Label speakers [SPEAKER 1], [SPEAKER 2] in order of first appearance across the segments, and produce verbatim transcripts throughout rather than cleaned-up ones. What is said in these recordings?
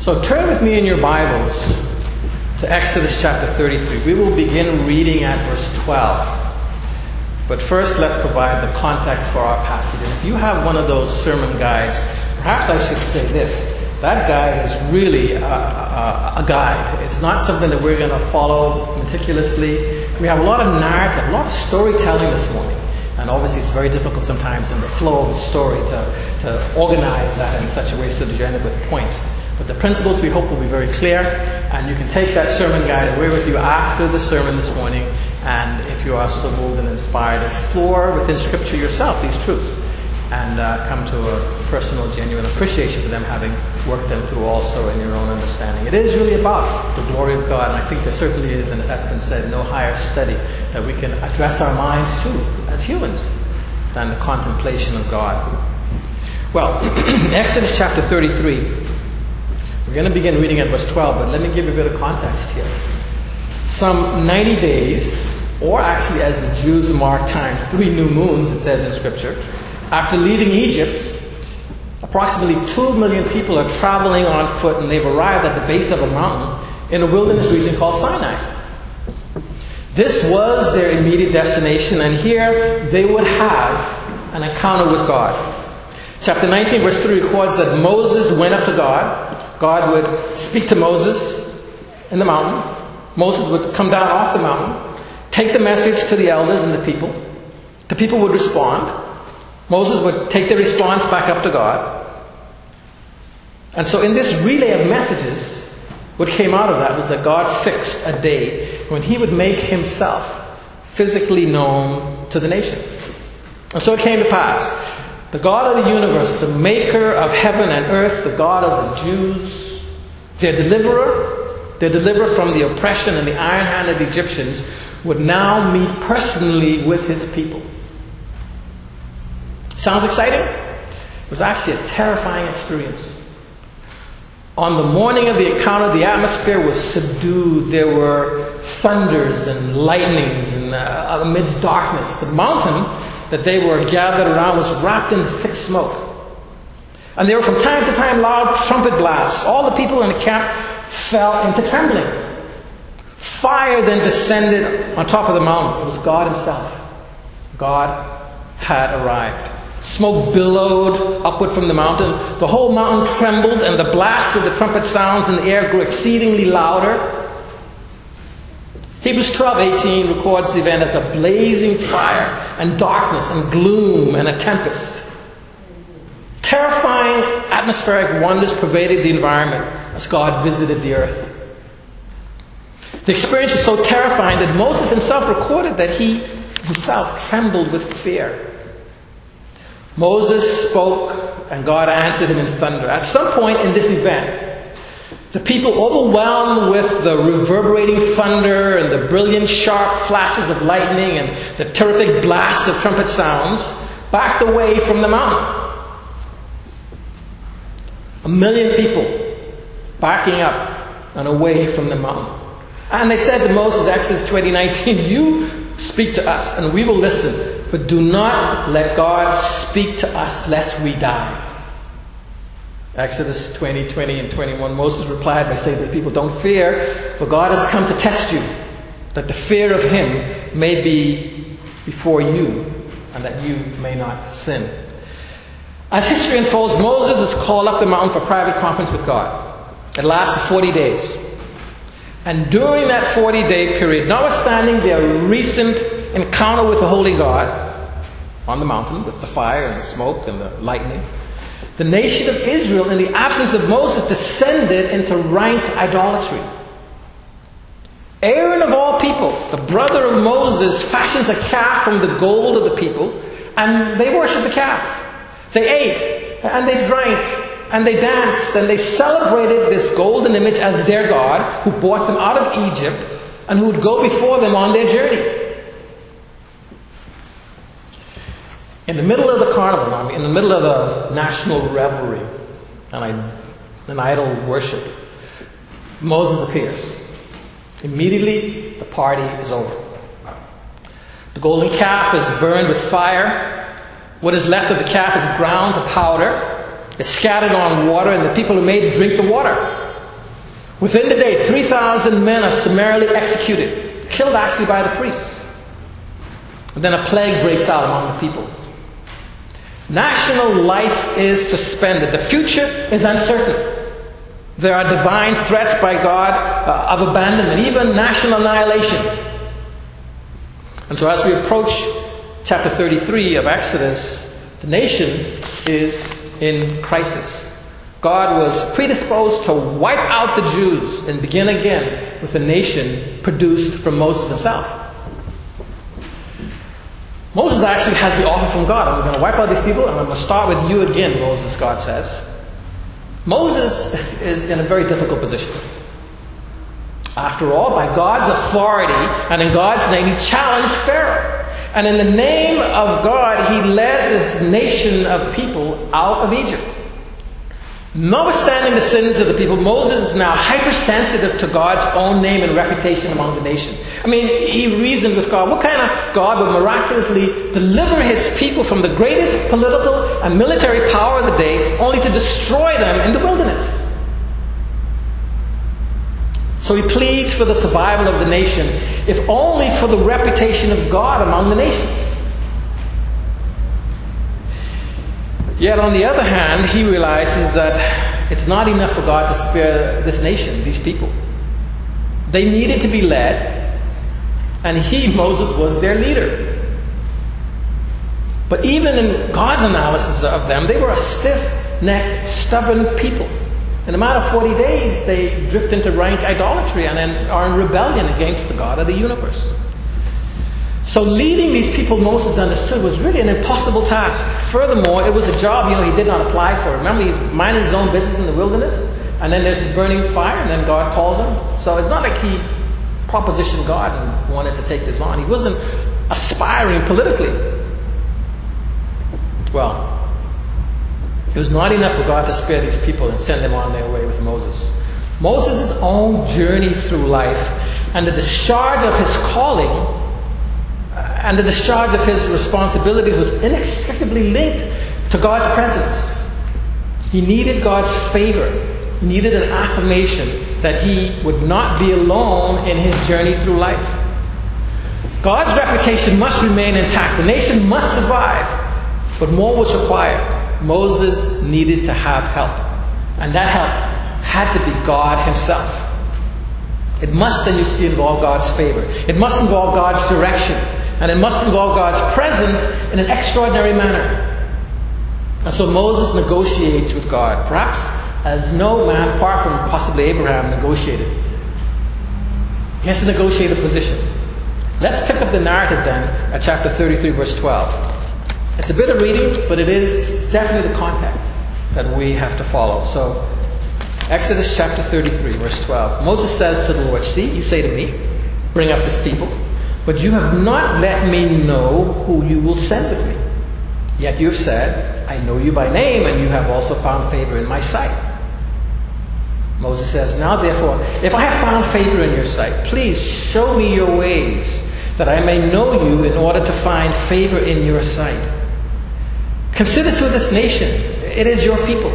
[SPEAKER 1] So turn with me in your Bibles to Exodus chapter thirty-three. We will begin reading at verse twelve. But first, let's provide the context for our passage. And if you have one of those sermon guides, perhaps I should say this. That guide is really a, a, a guide. It's not something that we're going to follow meticulously. We have a lot of narrative, a lot of storytelling this morning. And obviously it's very difficult sometimes in the flow of the story to, to organize that in such a way so that you end up with points. But the principles, we hope, will be very clear. And you can take that sermon guide away with you after the sermon this morning. And if you are so moved and inspired, explore within Scripture yourself these truths. And uh, come to a personal, genuine appreciation for them, having worked them through also in your own understanding. It is really about the glory of God. And I think there certainly is, and that's been said, no higher study that we can address our minds to as humans than the contemplation of God. Well, Exodus chapter thirty-three. We're going to begin reading at verse twelve, but let me give you a bit of context here. Some ninety days, or actually as the Jews mark times, three new moons, it says in Scripture, after leaving Egypt, approximately two million people are traveling on foot, and they've arrived at the base of a mountain in a wilderness region called Sinai. This was their immediate destination, and here they would have an encounter with God. Chapter nineteen, verse three records that Moses went up to God. God would speak to Moses in the mountain. Moses would come down off the mountain, take the message to the elders and the people. The people would respond. Moses would take the response back up to God. And so in this relay of messages, what came out of that was that God fixed a day when he would make himself physically known to the nation. And so it came to pass. The God of the universe, the maker of heaven and earth, the God of the Jews, their deliverer, their deliverer from the oppression and the iron hand of the Egyptians, would now meet personally with his people. Sounds exciting? It was actually a terrifying experience. On the morning of the encounter, the atmosphere was subdued. There were thunders and lightnings and uh, amidst darkness. The mountain that they were gathered around was wrapped in thick smoke. And there were from time to time loud trumpet blasts. All the people in the camp fell into trembling. Fire then descended on top of the mountain. It was God himself. God had arrived. Smoke billowed upward from the mountain. The whole mountain trembled, and the blasts of the trumpet sounds in the air grew exceedingly louder. Hebrews twelve eighteen records the event as a blazing fire and darkness and gloom and a tempest. Terrifying atmospheric wonders pervaded the environment as God visited the earth. The experience was so terrifying that Moses himself recorded that he himself trembled with fear. Moses spoke and God answered him in thunder. At some point in this event, the people, overwhelmed with the reverberating thunder and the brilliant sharp flashes of lightning and the terrific blasts of trumpet sounds, backed away from the mountain. A million people backing up and away from the mountain. And they said to Moses, Exodus twenty nineteen, you speak to us and we will listen, but do not let God speak to us lest we die. Exodus twenty, twenty and twenty-one, Moses replied by saying to the people, don't fear, for God has come to test you, that the fear of him may be before you, and that you may not sin. As history unfolds, Moses is called up the mountain for private conference with God. It lasted forty days. And during that forty-day period, notwithstanding their recent encounter with the Holy God on the mountain, with the fire and the smoke and the lightning, the nation of Israel, in the absence of Moses, descended into rank idolatry. Aaron of all people, the brother of Moses, fashions a calf from the gold of the people, and they worshiped the calf. They ate, and they drank, and they danced, and they celebrated this golden image as their God, who brought them out of Egypt, and who would go before them on their journey. In the middle of the carnival, I mean, in the middle of the national revelry and an idol worship, Moses appears. Immediately, the party is over. The golden calf is burned with fire. What is left of the calf is ground to powder. It's scattered on water, and the people are made to drink the water. Within the day, three thousand men are summarily executed, killed actually by the priests. And then a plague breaks out among the people. National life is suspended. The future is uncertain. There are divine threats by God uh, of abandonment, even national annihilation. And so as we approach chapter thirty-three of Exodus, the nation is in crisis. God was predisposed to wipe out the Jews and begin again with a nation produced from Moses himself. Moses actually has the offer from God. I'm going to wipe out these people and I'm going to start with you again, Moses, God says. Moses is in a very difficult position. After all, by God's authority and in God's name, he challenged Pharaoh. And in the name of God, he led this nation of people out of Egypt. Notwithstanding the sins of the people, Moses is now hypersensitive to God's own name and reputation among the nation. I mean, he reasoned with God. What kind of God would miraculously deliver his people from the greatest political and military power of the day, only to destroy them in the wilderness? So he pleads for the survival of the nation, if only for the reputation of God among the nations. Yet on the other hand, he realizes that it's not enough for God to spare this nation, these people. They needed to be led, and he, Moses, was their leader. But even in God's analysis of them, they were a stiff-necked, stubborn people. In a matter of forty days, they drift into rank idolatry and then are in rebellion against the God of the universe. So leading these people, Moses understood, was really an impossible task. Furthermore, it was a job, you know, he did not apply for. Remember, he's minding his own business in the wilderness, and then there's this burning fire, and then God calls him. So it's not like he propositioned God and wanted to take this on. He wasn't aspiring politically. Well, it was not enough for God to spare these people and send them on their way with Moses. Moses' own journey through life and the discharge of his calling and the discharge of his responsibility was inextricably linked to God's presence. He needed God's favor. He needed an affirmation that he would not be alone in his journey through life. God's reputation must remain intact. The nation must survive. But more was required. Moses needed to have help. And that help had to be God himself. It must, then you see, involve God's favor. It must involve God's direction. And it must involve God's presence in an extraordinary manner. And so Moses negotiates with God, perhaps as no man apart from possibly Abraham negotiated. He has to negotiate a position. Let's pick up the narrative then at chapter thirty-three, verse twelve. It's a bit of reading, but it is definitely the context that we have to follow. So, Exodus chapter thirty-three, verse twelve. Moses says to the Lord, "See, you say to me, bring up this people. But you have not let me know who you will send with me. Yet you have said, I know you by name, and you have also found favor in my sight." Moses says, "Now therefore, if I have found favor in your sight, please show me your ways, that I may know you in order to find favor in your sight. Consider to this nation, it is your people."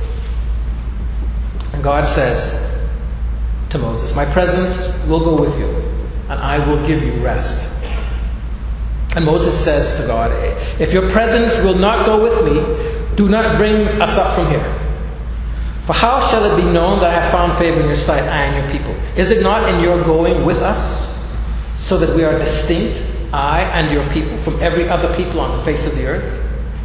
[SPEAKER 1] And God says to Moses, "My presence will go with you, and I will give you rest." And Moses says to God, "If your presence will not go with me, do not bring us up from here. For how shall it be known that I have found favor in your sight, I and your people? Is it not in your going with us, so that we are distinct, I and your people, from every other people on the face of the earth?"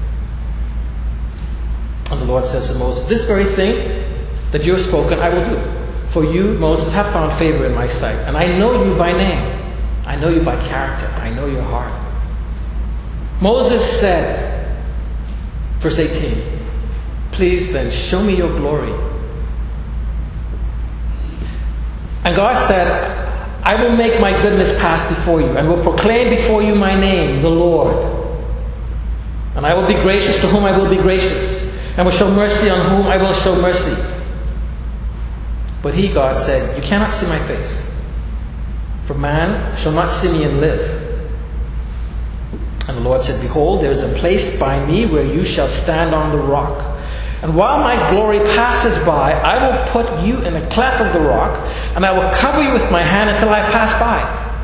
[SPEAKER 1] And the Lord says to Moses, "This very thing that you have spoken, I will do. For you, Moses, have found favor in my sight, and I know you by name. I know you by character. I know your heart." Moses said, verse eighteen, "Please then show me your glory." And God said, "I will make my goodness pass before you, and will proclaim before you my name, the Lord. And I will be gracious to whom I will be gracious, and will show mercy on whom I will show mercy." But he, God, said, "You cannot see my face, for man shall not see me and live." And the Lord said, "Behold, there is a place by me where you shall stand on the rock. And while my glory passes by, I will put you in a cleft of the rock, and I will cover you with my hand until I pass by.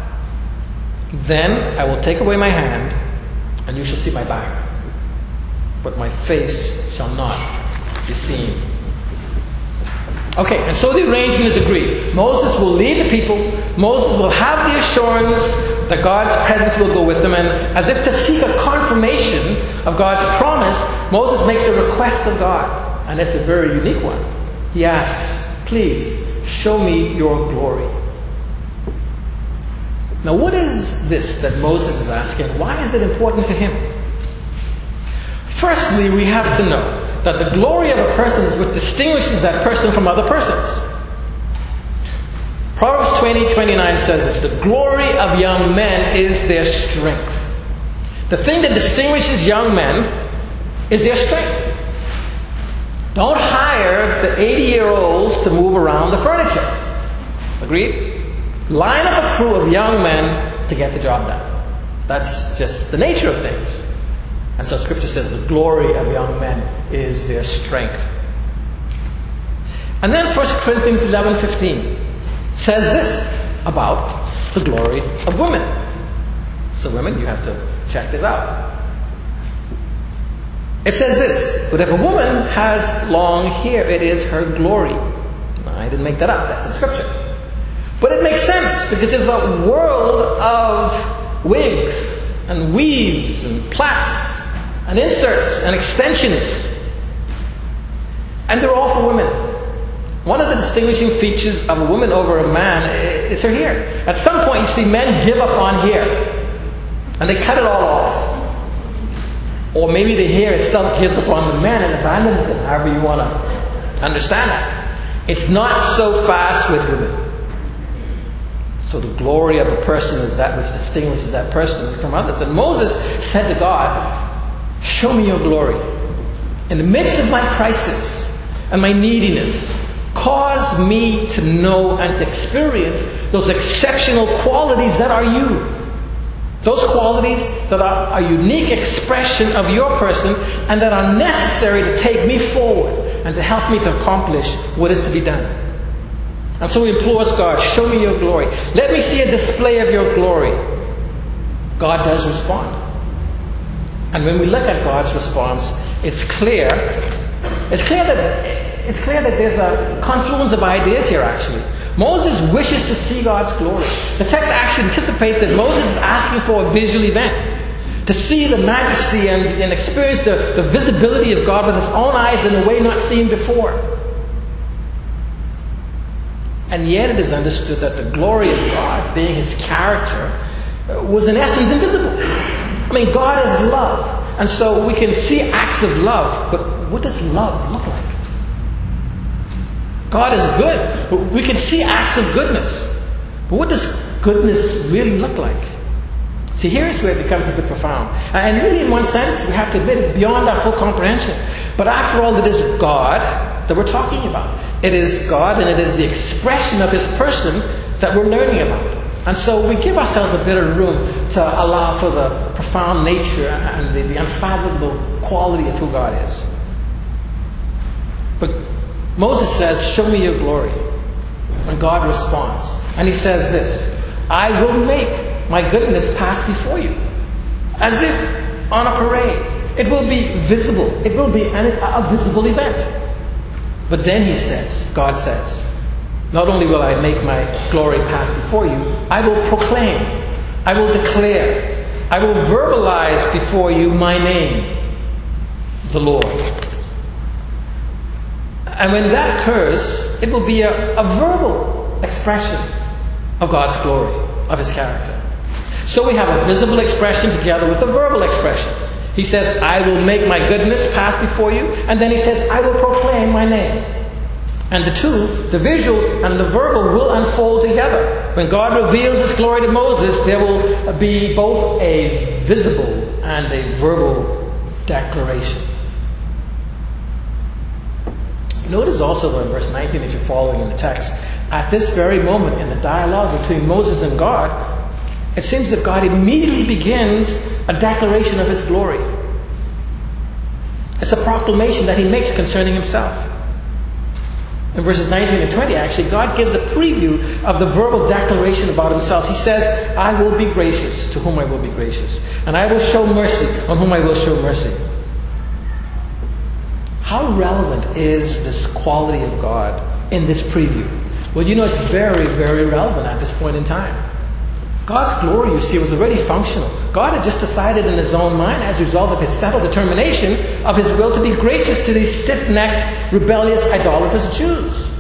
[SPEAKER 1] Then I will take away my hand, and you shall see my back, but my face shall not be seen. Okay, and so the arrangement is agreed. Moses will lead the people. Moses will have the assurance that God's presence will go with them. And as if to seek a confirmation of God's promise, Moses makes a request of God. And it's a very unique one. He asks, please, show me your glory. Now, what is this that Moses is asking? Why is it important to him? Firstly, we have to know that the glory of a person is what distinguishes that person from other persons. Proverbs twenty twenty-nine says this: the glory of young men is their strength. The thing that distinguishes young men is their strength. Don't hire the eighty-year-olds to move around the furniture. Agreed? Line up a crew of young men to get the job done. That's just the nature of things. And so Scripture says the glory of young men is their strength. And then First Corinthians eleven fifteen says this about the glory of women. So women, you have to check this out. It says this: but if a woman has long hair, it is her glory. Now, I didn't make that up. That's in Scripture. But it makes sense, because there's a world of wigs and weaves and plaits and inserts and extensions. And they're all for women. One of the distinguishing features of a woman over a man is her hair. At some point you see men give up on hair, and they cut it all off. Or maybe the hair itself gives up on the man and abandons it, however you want to understand that. It's not so fast with women. So the glory of a person is that which distinguishes that person from others. And Moses said to God, show me your glory. In the midst of my crisis and my neediness, cause me to know and to experience those exceptional qualities that are you. Those qualities that are a unique expression of your person and that are necessary to take me forward and to help me to accomplish what is to be done. And so he implores God, show me your glory. Let me see a display of your glory. God does respond. And when we look at God's response, it's clear, it's clear that it's clear that there's a confluence of ideas here actually. Moses wishes to see God's glory. The text actually anticipates that Moses is asking for a visual event, to see the majesty and, and experience the, the visibility of God with his own eyes in a way not seen before. And yet it is understood that the glory of God, being his character, was in essence invisible. I mean, God is love. And so we can see acts of love, but what does love look like? God is good. We can see acts of goodness. But what does goodness really look like? See, here's where it becomes a bit profound. And really, in one sense, we have to admit it's beyond our full comprehension. But after all, it is God that we're talking about. It is God, and it is the expression of his person that we're learning about. And so we give ourselves a bit of room to allow for the profound nature and the, the unfathomable quality of who God is. But Moses says, show me your glory. And God responds. And he says this: I will make my goodness pass before you, as if on a parade. It will be visible. It will be an, a visible event. But then he says, God says, not only will I make my glory pass before you, I will proclaim, I will declare, I will verbalize before you my name, the Lord. And when that occurs, it will be a, a verbal expression of God's glory, of his character. So we have a visible expression together with a verbal expression. He says, I will make my goodness pass before you. And then he says, I will proclaim my name. And the two, the visual and the verbal, will unfold together. When God reveals his glory to Moses, there will be both a visible and a verbal declaration. Notice also, though, in verse nineteen, if you're following in the text, at this very moment in the dialogue between Moses and God, it seems that God immediately begins a declaration of his glory. It's a proclamation that he makes concerning himself. In verses nineteen and twenty, actually, God gives a preview of the verbal declaration about himself. He says, I will be gracious to whom I will be gracious, and I will show mercy on whom I will show mercy. How relevant is this quality of God in this preview? Well, you know, it's very, very relevant at this point in time. God's glory, you see, was already functional. God had just decided in his own mind, as a result of his settled determination of his will, to be gracious to these stiff-necked, rebellious, idolatrous Jews.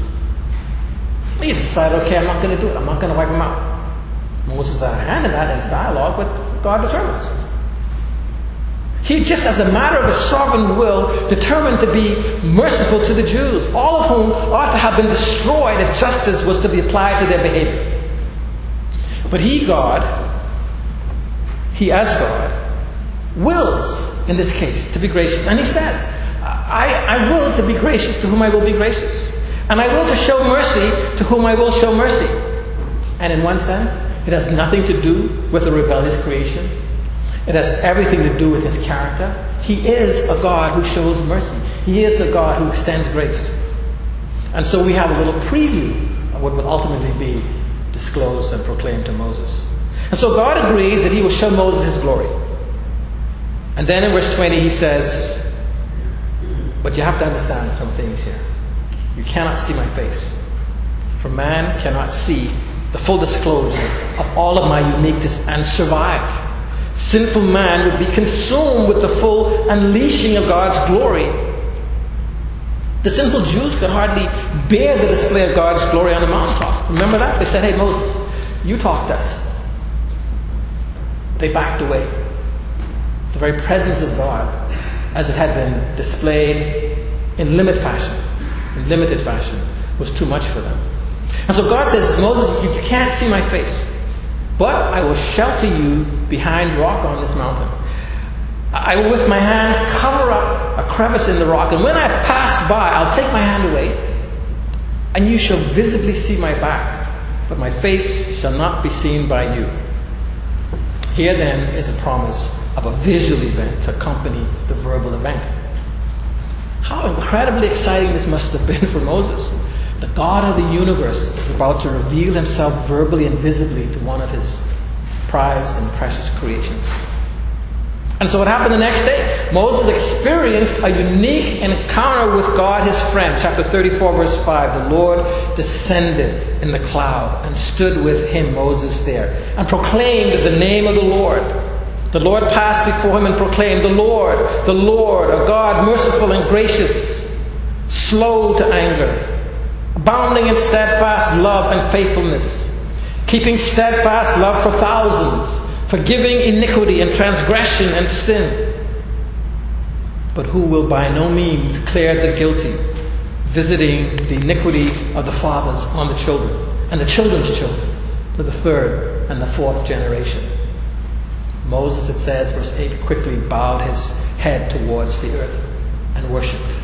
[SPEAKER 1] He decided, okay, I'm not going to do it. I'm not going to wipe them out. Moses had a hand in that in dialogue, but God determines. He just, as a matter of his sovereign will, determined to be merciful to the Jews, all of whom ought to have been destroyed if justice was to be applied to their behavior. But he, God, he as God, wills, in this case, to be gracious. And he says, I, I will to be gracious to whom I will be gracious. And I will to show mercy to whom I will show mercy. And in one sense, it has nothing to do with a rebellious creation. It has everything to do with his character. He is a God who shows mercy. He is a God who extends grace. And so we have a little preview of what will ultimately be disclosed and proclaimed to Moses. And so God agrees that he will show Moses his glory. And then in verse twenty he says, but you have to understand some things here. You cannot see my face. For man cannot see the full disclosure of all of my uniqueness and survive. Sinful man would be consumed with the full unleashing of God's glory. The sinful Jews could hardly bear the display of God's glory on the mountaintop. Remember that? They said, hey, Moses, you talk to us. They backed away. The very presence of God, as it had been displayed in limited fashion, in limited fashion, was too much for them. And so God says, Moses, you, you can't see my face, but I will shelter you behind rock on this mountain. I will with my hand cover up a crevice in the rock, and when I pass by, I'll take my hand away, and you shall visibly see my back, but my face shall not be seen by you. Here then is a promise of a visual event to accompany the verbal event. How incredibly exciting this must have been for Moses. The God of the universe is about to reveal himself verbally and visibly to one of his prized and precious creations. And so what happened the next day? Moses experienced a unique encounter with God, his friend. Chapter thirty-four, verse five. The Lord descended in the cloud and stood with him, Moses, there, and proclaimed the name of the Lord. The Lord passed before him and proclaimed, the Lord, the Lord, a God merciful and gracious, slow to anger, abounding in steadfast love and faithfulness, keeping steadfast love for thousands, forgiving iniquity and transgression and sin, but who will by no means clear the guilty, visiting the iniquity of the fathers on the children, and the children's children, to the third and the fourth generation. Moses, it says, verse eight, quickly bowed his head towards the earth and worshipped.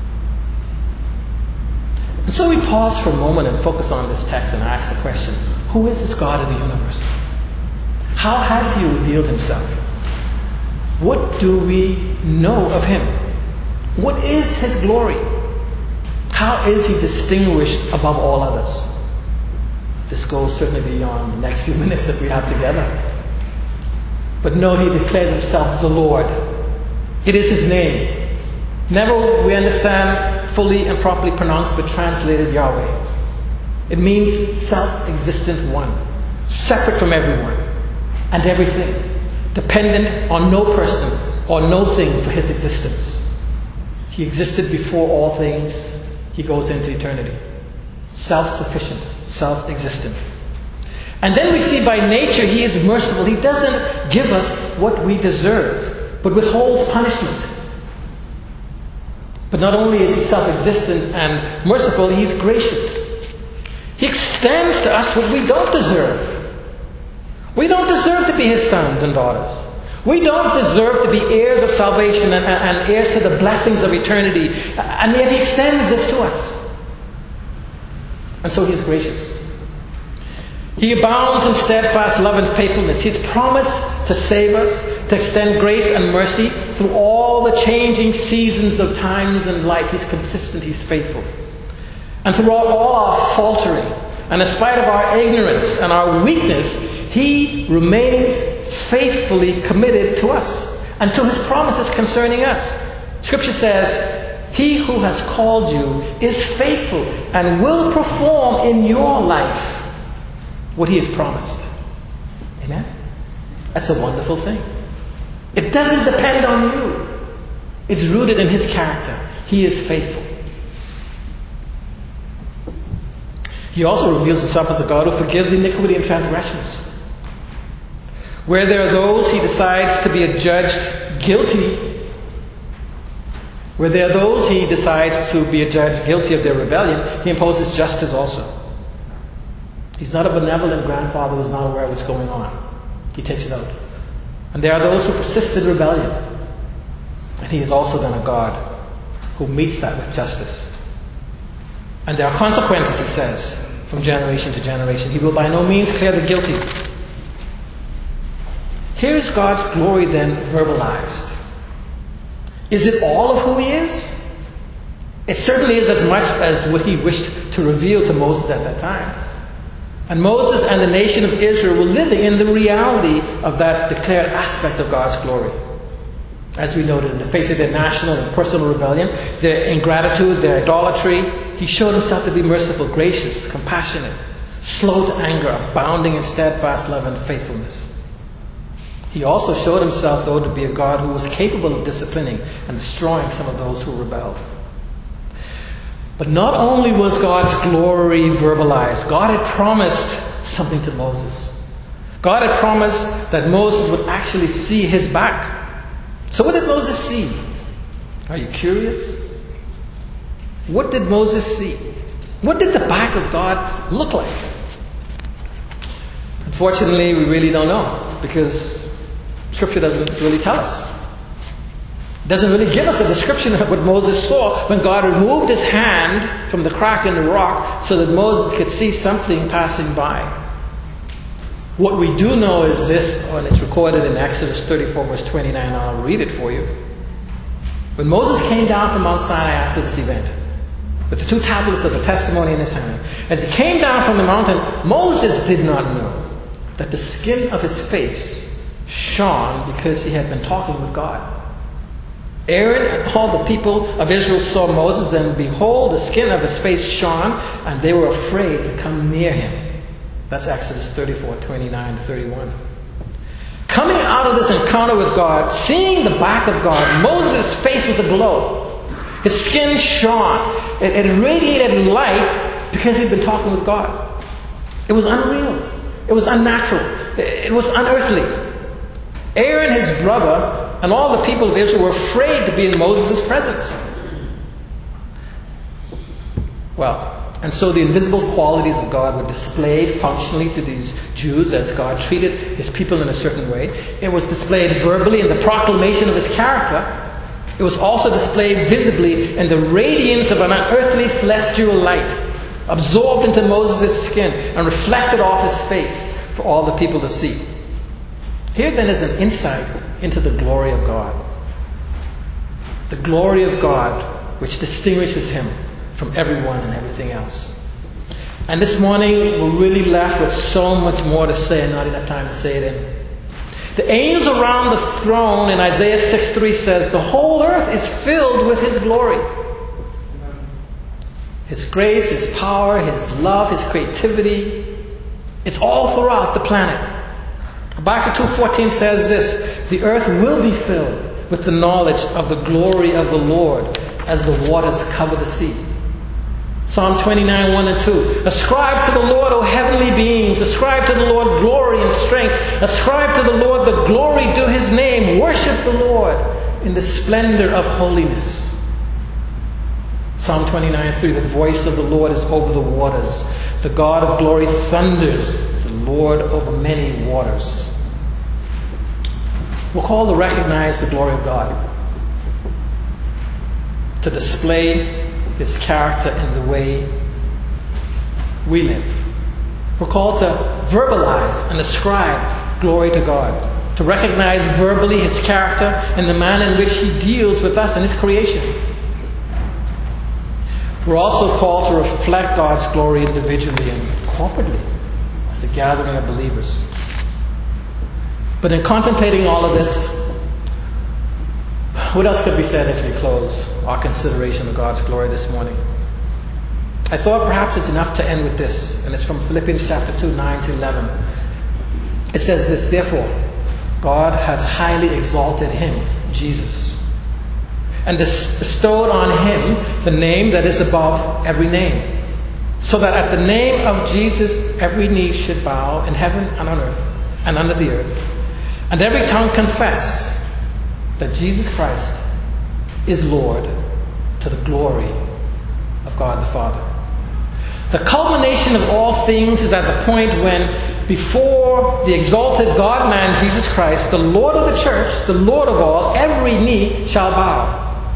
[SPEAKER 1] And so we pause for a moment and focus on this text and ask the question, who is this God of the universe? How has he revealed himself? What do we know of him? What is his glory? How is he distinguished above all others? This goes certainly beyond the next few minutes that we have together. But no, he declares himself the Lord. It is his name. Never, we understand, fully and properly pronounced but translated Yahweh. It means self-existent one, separate from everyone and everything, dependent on no person or no thing for his existence. He existed before all things. He goes into eternity. Self-sufficient, self-existent. And then we see by nature he is merciful. He doesn't give us what we deserve, but withholds punishment. But not only is he self-existent and merciful, he's gracious. He extends to us what we don't deserve. We don't deserve to be his sons and daughters. We don't deserve to be heirs of salvation and, and, and heirs to the blessings of eternity. And yet he extends this to us. And so he is gracious. He abounds in steadfast love and faithfulness. He's promised to save us, to extend grace and mercy through all the changing seasons of times in life. He's consistent, He's faithful. And throughout all our faltering, and in spite of our ignorance and our weakness, He remains faithfully committed to us and to His promises concerning us. Scripture says, He who has called you is faithful and will perform in your life what He has promised. Amen? That's a wonderful thing. It doesn't depend on you. It's rooted in His character. He is faithful. He also reveals Himself as a God who forgives iniquity and transgressions. Where there are those He decides to be adjudged guilty, where there are those He decides to be adjudged guilty of their rebellion, He imposes justice also. He's not a benevolent grandfather who's not aware of what's going on. He takes it out. And there are those who persist in rebellion. And He is also then a God who meets that with justice. And there are consequences, He says, from generation to generation. He will by no means clear the guilty. Here is God's glory then verbalized. Is it all of who He is? It certainly is as much as what He wished to reveal to Moses at that time. And Moses and the nation of Israel were living in the reality of that declared aspect of God's glory. As we noted, in the face of their national and personal rebellion, their ingratitude, their idolatry, He showed Himself to be merciful, gracious, compassionate, slow to anger, abounding in steadfast love and faithfulness. He also showed Himself, though, to be a God who was capable of disciplining and destroying some of those who rebelled. But not only was God's glory verbalized, God had promised something to Moses. God had promised that Moses would actually see His back. So what did Moses see? Are you curious? What did Moses see? What did the back of God look like? Unfortunately, we really don't know, because Scripture doesn't really tell us. It doesn't really give us a description of what Moses saw when God removed His hand from the crack in the rock so that Moses could see something passing by. What we do know is this, and it's recorded in Exodus thirty-four, verse twenty-nine. I'll read it for you. When Moses came down from Mount Sinai after this event, with the two tablets of the testimony in his hand, as he came down from the mountain, Moses did not know that the skin of his face shone because he had been talking with God. Aaron and all the people of Israel saw Moses, and behold, the skin of his face shone, and they were afraid to come near him. That's Exodus thirty-four, twenty-nine to thirty-one. Coming out of this encounter with God, seeing the back of God, Moses' face was aglow. His skin shone. It, it radiated light because he'd been talking with God. It was unreal. It was unnatural. It, it was unearthly. Aaron, his brother, and all the people of Israel were afraid to be in Moses' presence. Well, and so the invisible qualities of God were displayed functionally to these Jews as God treated His people in a certain way. It was displayed verbally in the proclamation of His character. It was also displayed visibly in the radiance of an unearthly celestial light, absorbed into Moses' skin and reflected off his face for all the people to see. Here then is an insight into the glory of God. The glory of God which distinguishes Him from everyone and everything else. And this morning we're really left with so much more to say and not enough time to say it in. The angels around the throne in Isaiah six three says, the whole earth is filled with His glory. His grace, His power, His love, His creativity. It's all throughout the planet. Habakkuk two fourteen says this, the earth will be filled with the knowledge of the glory of the Lord as the waters cover the sea. Psalm twenty-nine, one and two. Ascribe to the Lord, O heavenly beings. Ascribe to the Lord glory and strength. Ascribe to the Lord the glory due His name. Worship the Lord in the splendor of holiness. Psalm twenty-nine, three. The voice of the Lord is over the waters. The God of glory thunders. The Lord over many waters. We're called to recognize the glory of God. To display His character in the way we live. We're called to verbalize and ascribe glory to God, to recognize verbally His character and the manner in which He deals with us and His creation. We're also called to reflect God's glory individually and corporately as a gathering of believers. But in contemplating all of this, what else could be said as we close our consideration of God's glory this morning? I thought perhaps it's enough to end with this, and it's from Philippians chapter two, nine to eleven. It says this, therefore, God has highly exalted Him, Jesus, and bestowed on Him the name that is above every name, so that at the name of Jesus every knee should bow in heaven and on earth and under the earth, and every tongue confess that Jesus Christ is Lord, to the glory of God the Father. The culmination of all things is at the point when, before the exalted God-man Jesus Christ, the Lord of the church, the Lord of all, every knee shall bow.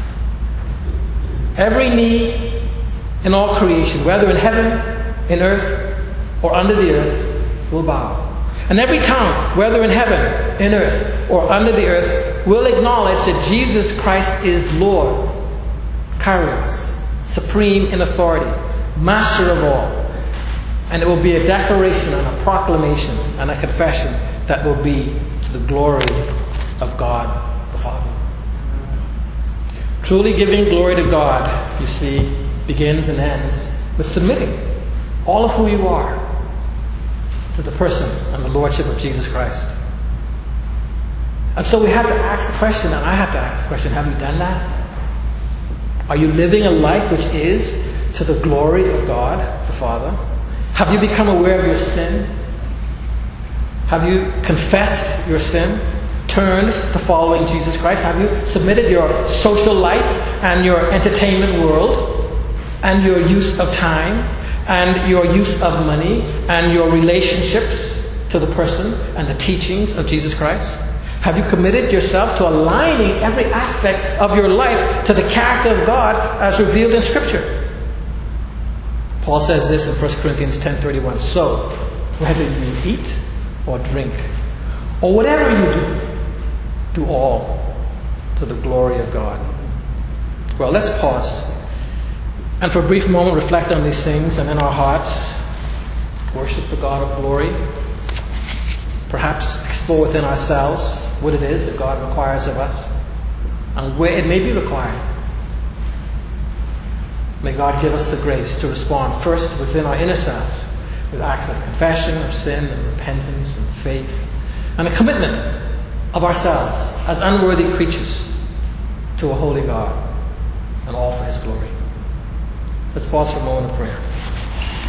[SPEAKER 1] Every knee in all creation, whether in heaven, in earth, or under the earth, will bow. And every tongue, whether in heaven, in earth, or under the earth, will acknowledge that Jesus Christ is Lord, Kyrios, supreme in authority, master of all. And it will be a declaration and a proclamation and a confession that will be to the glory of God the Father. Truly giving glory to God, you see, begins and ends with submitting all of who you are to the person and the lordship of Jesus Christ. And so we have to ask the question, and I have to ask the question, have you done that? Are you living a life which is to the glory of God the Father? Have you become aware of your sin? Have you confessed your sin? Turned to following Jesus Christ? Have you submitted your social life and your entertainment world and your use of time and your use of money and your relationships to the person and the teachings of Jesus Christ? Have you committed yourself to aligning every aspect of your life to the character of God as revealed in Scripture? Paul says this in First Corinthians ten thirty-one. So, whether you eat or drink, or whatever you do, do all to the glory of God. Well, let's pause and for a brief moment reflect on these things, and in our hearts worship the God of glory. Perhaps explore within ourselves what it is that God requires of us and where it may be required. May God give us the grace to respond first within our inner selves with acts of confession of sin and repentance and faith and a commitment of ourselves as unworthy creatures to a holy God and all for His glory. Let's pause for a moment of prayer.